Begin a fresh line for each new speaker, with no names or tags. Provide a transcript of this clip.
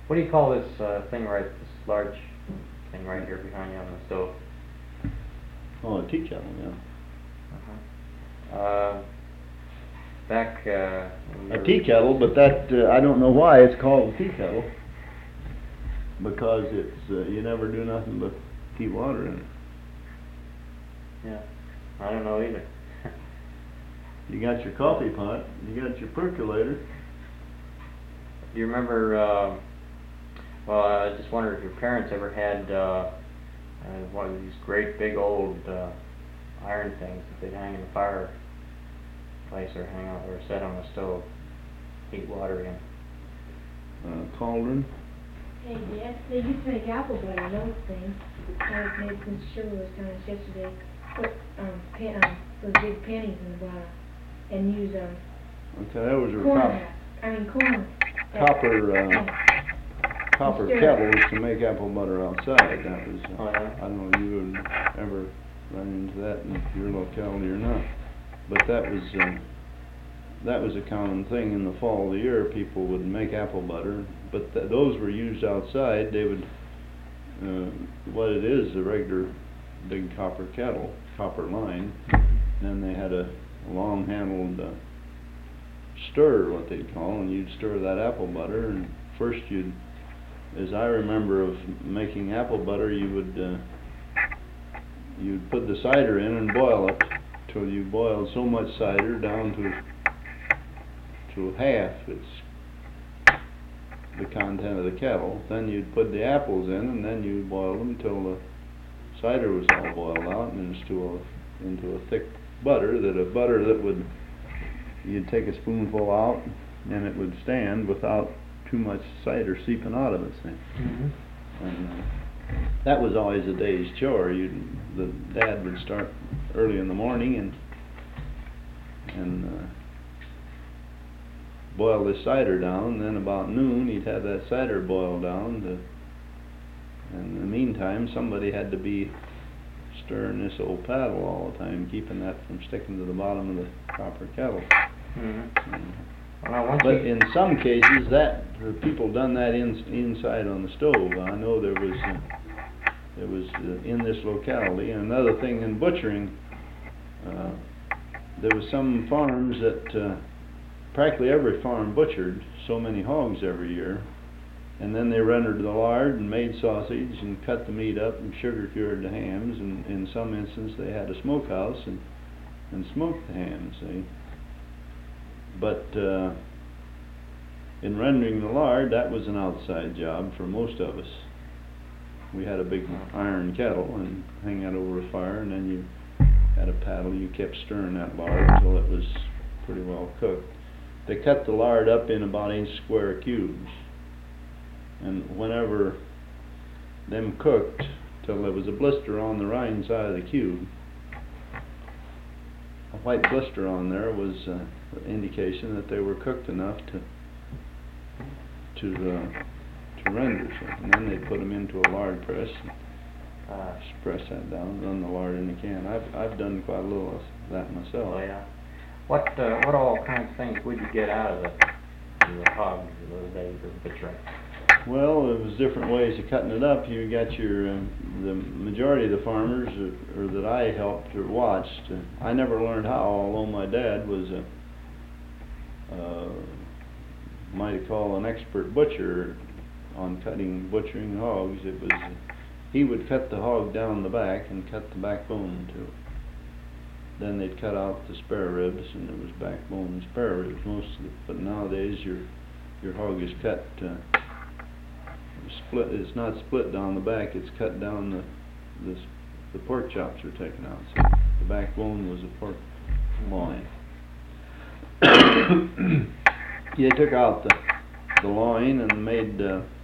What do you call this thing this large thing right here behind you on the stove?
Oh, a tea kettle, yeah.
Back,
a tea kettle, but that, I don't know why it's called a tea kettle. Because it's, you never do nothing but keep water in it.
Yeah, I don't know either.
You got your coffee pot, you got your percolator.
Do you remember, well, I just wondered if your parents ever had one of these great big old iron things that they'd hang in the fireplace or hang on or set on the stove, heat water in.
Cauldron.
Hey, yes, they used to make apple butter in those things. I made some sugar was telling us yesterday. Put those big pennies in the bottom and use
okay, that was
corn.
Copper kettles to make apple butter outside. That was
Oh, yeah.
I don't know if you would ever run into that in your locality or not, but that was a common thing in the fall of the year. People would make apple butter, but those were used outside. They would what it is, a regular big copper kettle, copper line, and then they had a long handled stir, what they'd call, and you'd stir that apple butter, and first as I remember of making apple butter, you'd put the cider in and boil it till you boiled so much cider down to half the content of the kettle. Then you'd put the apples in, and then you'd boil them till the cider was all boiled out and into a thick butter that would, you'd take a spoonful out and it would stand without too much cider seeping out of it.
Mm-hmm.
And that was always a day's chore. The dad would start early in the morning and boil the cider down. Then about noon he'd have that cider boiled down. And in the meantime, somebody had to be stirring this old paddle all the time, keeping that from sticking to the bottom of the copper kettle.
Mm-hmm.
But in some cases, the people done that inside on the stove. I know there was in this locality. And another thing in butchering, there was some farms that practically every farm butchered so many hogs every year, and then they rendered the lard and made sausage and cut the meat up and sugar cured the hams, and in some instances they had a smokehouse and smoked the hams. But in rendering the lard, that was an outside job for most of us. We had a big iron kettle and hang that over a fire, and then you had a paddle. You kept stirring that lard until it was pretty well cooked. They cut the lard up in about inch square cubes, and whenever them cooked till there was a blister on the rind side of the cube, a white blister on there was an indication that they were cooked enough to render. So, and then they put them into a lard press and press that down, run the lard in the can. I've done quite a little of that myself.
Oh yeah. What all kinds of things would you get out of the hogs in those days of butchering?
Well, there was different ways of cutting it up. You got the majority of the farmers or that I helped or watched. I never learned how, although my dad was might call an expert butcher on butchering hogs. He would cut the hog down the back and cut the backbone too. Then they'd cut out the spare ribs, and there was backbone and spare ribs mostly. But nowadays your hog is cut split. It's not split down the back. It's cut down the pork chops are taken out. So the backbone was a pork loin. They took out the loin and made